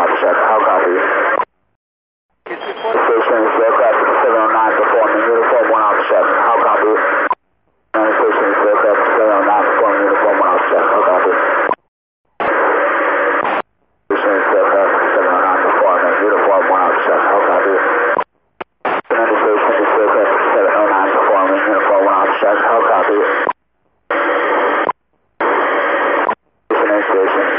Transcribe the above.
Officer check. How copy? Station is aircraft 709 performing uniform 1 Officer check. How copy? Station is aircraft 709 performing uniform 1 Officer check. How copy? Station is aircraft 709 performing uniform 1 Officer check. How copy? Station is aircraft 709 performing uniform 1 Officer check. How copy? Station.